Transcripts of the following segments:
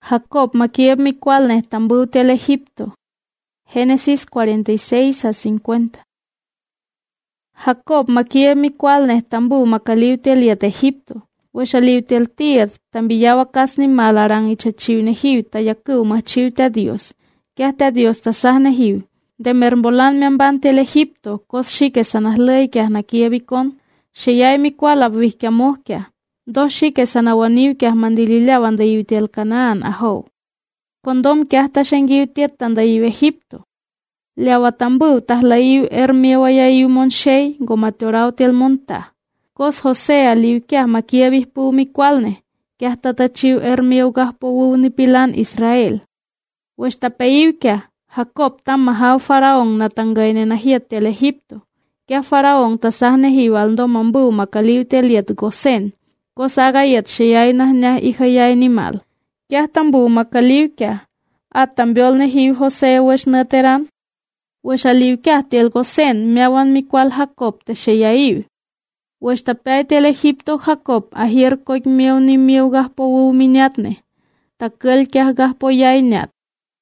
Jacob maquieb mi cualnes tambu tel Egipto. Génesis 46-50. Jacob maquieb mi cualnes tambu macaliu tel yat Egipto. Weshaliu tel tied tambiyawa kasni malarang ichachiu nehiu tayaku machiu te Dios. Que hasta Dios tasah nehiu. De mermbolan me amban tel Egipto, kos shike sanahlei que ahnakiebikon. Sheyai mi cual abvihkia mohkia. Dos shike sanawaniu que ahmandililawan de iu tel Canaan aho. Kondom que hasta shengiu tiet tanda iu Egipto. Leawatambu tahlaiu ermiewayaiu monshei gomateorau tel monta. Kos José aliu que ahmakiebih pu mi cualne, que hasta tachiu ermiewgahpowu ni pilan Israel. Westapeiu que Jacob tamahau faraón natangaine nahiet tel Egipto. Que a faraón tasahne hiwaldo mambu makaliu tel yet Gosen. Kosaga yet sheyai nahnya ihayai nimal. Que a tambu makaliu que a tambiol nehiu José wesh nateran. Wesh aliu que tel Gosen meawan mi cual Jacob te sheyaiu. Wesh tapei tel Egipto Jacob ahier koik mieu ni mieu gahpo miniatne. Takel que a gahpo yai niat.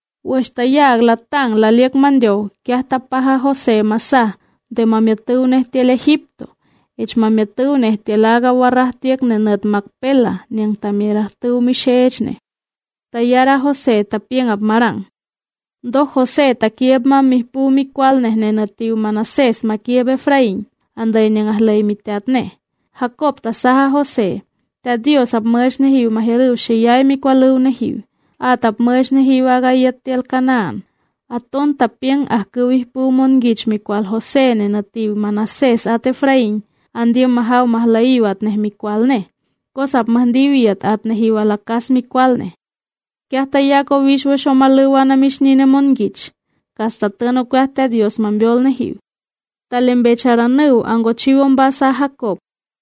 Westayag la tang la liek mandio que hasta paja José masa de mamiatunes tel Egipto. Ech mamiatunes tel aga warrahtiek nenet makpela niang tamirahtu mishechne. Tayara José tapien abmarang. Do José takieb mamihpu mi cualnes nenetiu Manasés makieb Efraín anday niang ahlay miteatne. Jacob tasaha José. Ta Dios abmersh nehiu maheru sheyay mi cualu nehiu. Atap mersh nehiu agayet tel Canaan. Aton tapien ahkuwih pu mongich mi cual José nenetiu Manasés at Efraín. Andio mahau mahlaiu at neh mi cualne. Kosap mahdiwiat at nehiu alakas mi cualne. Que hasta Yacobish weshomaluana mishnine mongich. Kasta teno que hasta Dios mambiol nehiu. Talembecharaneu angochiwon basa Jacob.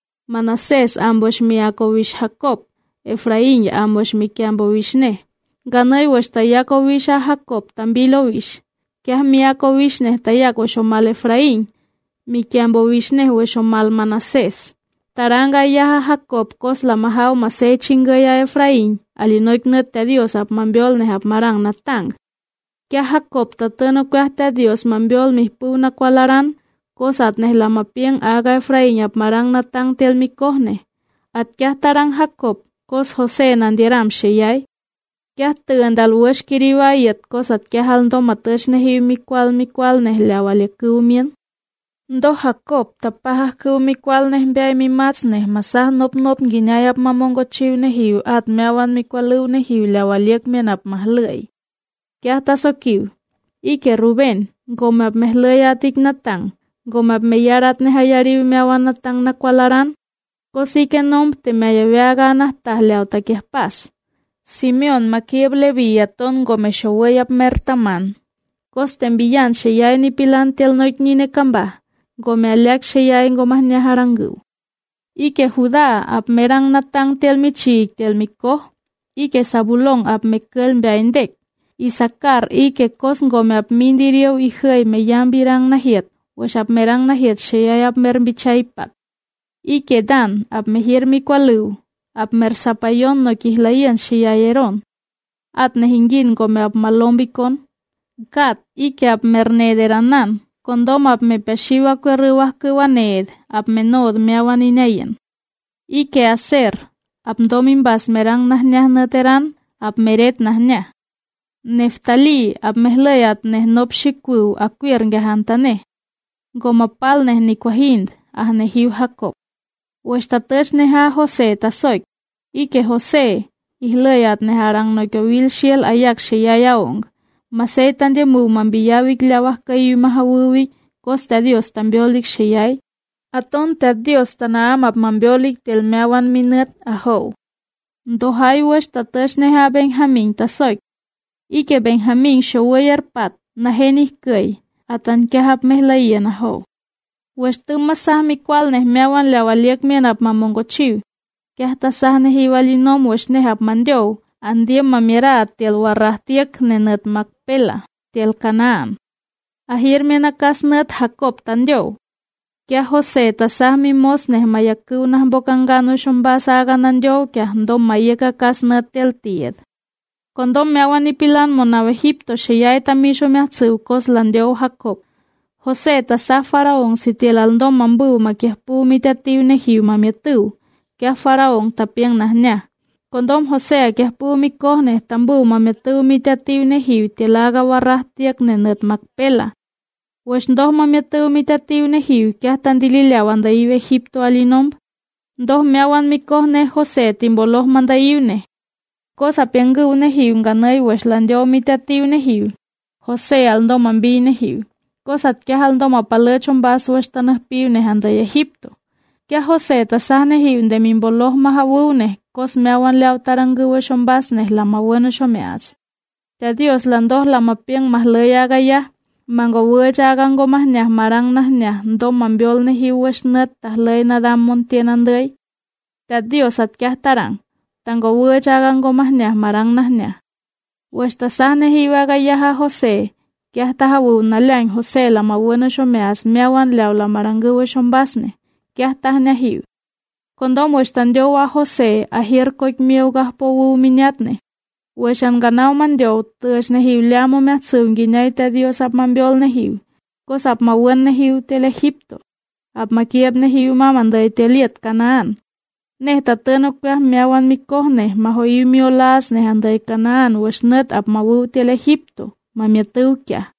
Manasés ambosh mi Yacobish Jacob. Efraín ambosh mi kiambowish ne. Ganoi westa Yacobish a Jacob tambilowish. Que mi Yacobish ne tayak weshomal Efraín. Mi kiambowish ne weshomal Manasés. Taranga yaha Jacob kos la mahau masei chingaya Efraín. Alinoik net te Dios ap mambiol ne ap marang natang. Que Jacob tateno que hasta Dios mambiol mi puna kualaran. Kosat ne la mapien aga Efraín ap marang natang tel mi kohne. At que hasta Jacob kos José nandieram sheyai. Que hasta andal wesh kiriwayet kosat que haldo matash nehiu mi cual ne leawale kuumien. Do Jacob tapahah ku mi cual neh beay mi mats neh masah nop ginayap mamongo chiw nehiu at meawan mi cualu nehiu leawaliek menap mahlay. Que hasta sokiw. Ike Ruben, gomap mehlay atik natang, gomap meyarat nehayariw meawan natang na kualaran. Kosike nom te meyaweaga nahtah leaw takieh pas. Simeon makieb Levi aton gomeshoweyap mertaman. Kosten biyan sheyay ni pilan tel noik nine kambah. Gome aliak sheyay ngomahnya harangu. Ike Judá ap merang natang tel michik tel mikoh. Ike Sabulong ap mekel beaindek. Isakar ike kos gome ap mindiriyo ihay meyambirang nahiet. Wesh ap merang nahiet sheyay ap merbichaypat. Ike Dan ap mehir mikwalu. Ap mersapayon no kihlayan sheyayeron. At nehingin gome ap malombikon. Gad ike ap mernederanan. Kondom ap me peshiwa kweruwah kwaned ap menod meawan inayan. Ike Aser ap domin bas merang nahnyah nateran ap meret nahnyah. Neftali ap mehlayat neh nopshikwu akwir ngahantane. Gomapal neh nikwahind ah nehiu Jacob. Westatesh neha José tasoik. Ike José ihlayat neharang nokyowil shiel ayak sheyayaong. Masay tandya mu mambiyawik lawah kayu mahawuwik kosta Dios tambiolik sheyay. Aton ta Dios tanaam ap mambiolik tel meawan minut aho. Ndohay wesh tatesh neha Benjamin tasoik. Ike Benjamin showayar pat nahenih kay atan kahap mehlayan aho. Wesh tumasah mi kwal neh meawan lawaliek men ap mamongochiw. Kah tasah nehiwalinom wesh nehap mandyow. Andia mamira tel warahtiek nenet makpela tel Canaan. Ahir menakas net Jacob tandio. Kya José tasah mimos neh mayaku nah bokangano shombasa aganandio kya ndo mayeka kas net tel tied. Condom meawan nipilan monaw Egipto sheyay tamisho meatsiw kos landeo Jacob. José tasah faraón sitiel aldom mambu makiahpu mitatiu nehiu mamiatiu, kia faraón tapiang nahnya. Condom José kiahpu mikohne tambu mamiatiu mitatiu nehiu tielaga warrahtiak nenet makpela. Wesh ndoh mamiatiu mitatiu nehiu kia tandililawan daiu Egipto alinomb. Ndoh meawan mikohne José timboloh mandaiune. Cosa piangu nehiu nganay wesh landio mitatiu nehiu. José aldom mambi nehiu. Cosat kia aldom apalechon bas wesh tanah piune handay Egipto. Kia José tasah nehiu de mimboloh mahawune. Kos meawan leaw tarangu weshon basneh lama bueno shomeaz. Te Dios landoh lama piang mahlaya gaya. Mango weja agango mahnyah marang nahnyah ndom mambiol nehiu wesh net tahlay nadam montienanday. Te Dios at kia tarang. Tango weja agango mahnyah marang nahnyah. Wesh tasah nehiu agayaha José. Kia tahawu nalain José lama bueno shomeaz meawan leaw lamarangu weshon basneh. Kia tahnehiu. Condom wesh tandio wa José ahir koik miogah po wu minyatne. Weshan ganao mandio tush nehiu leamo meatsiw nginyay te Dios ap mambiol nehiu. Kos ap mawen nehiu tel Egipto. Ap makieb nehiu mamanday teliet Canaan. Neh tatenok peah meawan mikohneh mahoyu miolas nehanday Canaan wesh net ap mawu tel Egipto. Mamiatiw kia.